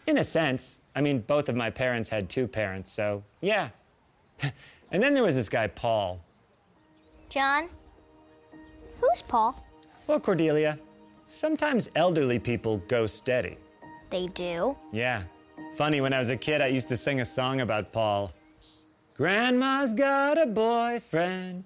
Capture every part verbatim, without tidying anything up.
In a sense. I mean, both of my parents had two parents, so yeah. And then there was this guy, Paul. John? Who's Paul? Well, Cordelia, sometimes elderly people go steady. They do? Yeah. Funny, when I was a kid, I used to sing a song about Paul. Grandma's got a boyfriend.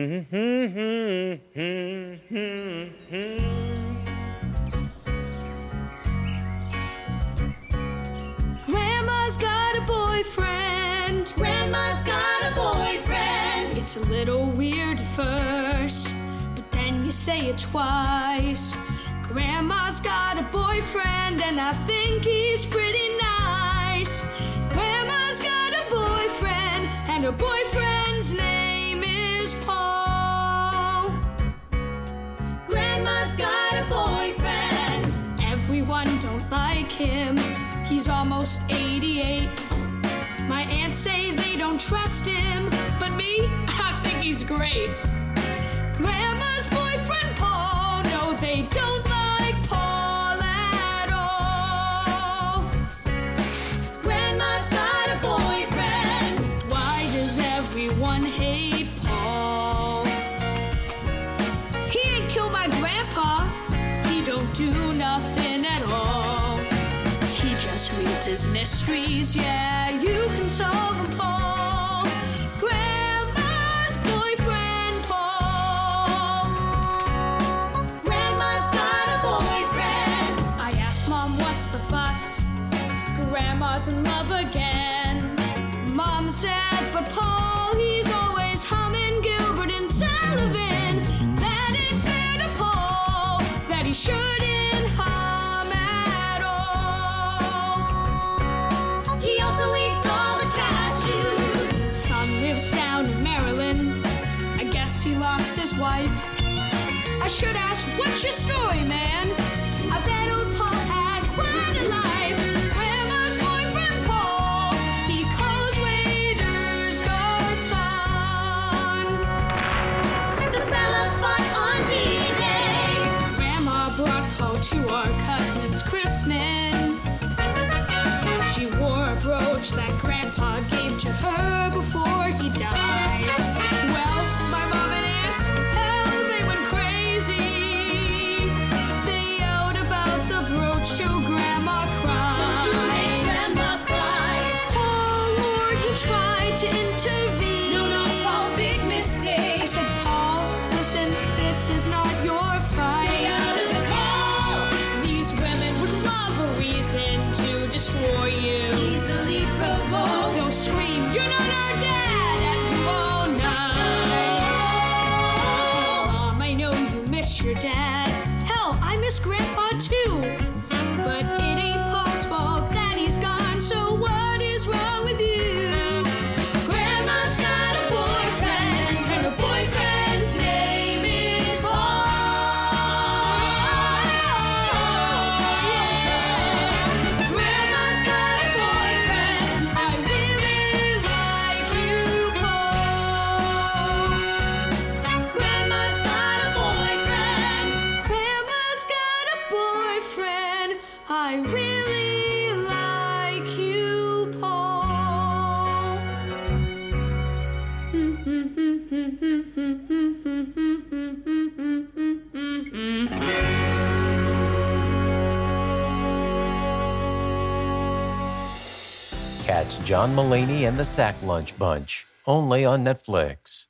Grandma's got a boyfriend. Grandma's got a boyfriend. It's a little weird at first, but then you say it twice. Grandma's got a boyfriend, and I think he's pretty nice. Grandma's got a boyfriend, and her boyfriend's name is Paul. Grandma's got a boyfriend. Everyone don't like him. He's almost eighty-eight. My aunts say they don't trust him, but me, I think he's great. Grandma's boyfriend, Paul, no, they don't like Paul at all. Grandma's got a boyfriend. Why does everyone hate Paul? He ain't killed my grandpa. He don't do nothing at all. He just reads his mysteries, yeah, you can solve them, Paul. Grandma's boyfriend, Paul. Grandma's got a boyfriend. I asked Mom, what's the fuss? Grandma's in love again. Mom said, but Paul, he's always humming Gilbert and Sullivan. That ain't fair to Paul, that he shouldn't hum at all. He also eats all the cashews. Son lives down in Maryland. I guess he lost his wife. I should ask, what's your story, man? I bet old Paul had quite a life. Grandma's boyfriend, Paul, he calls waiters go son. The fella fought on D-Day. Grandma brought Paul to our cousin's christening. She wore a brooch that Grandpa gave to her before he died. Well, my mom and aunts, hell, they went crazy. They yelled about the brooch till Grandma cried. Don't you make Grandma cry? Paul, Lord, he tried to intervene. No, no, Paul, big mistake. I said, Paul, listen, this is not your fight. Stay out of the call. These women would love a reason to destroy you. Easily provoked. They'll scream, you're not our dad, at you all night. Mom, I know you miss your dad. Hell, I miss Grandpa too. But it ain't Paul's fault that he's gone, so what is wrong with you? Grandma's got a boyfriend, and her boyfriend's name is Paul. Grandma's got a boyfriend. I really like you, Paul. Grandma's got a boyfriend. Grandma's got a boyfriend. I really like you, Paul. Catch John Mulaney and the Sack Lunch Bunch, only on Netflix.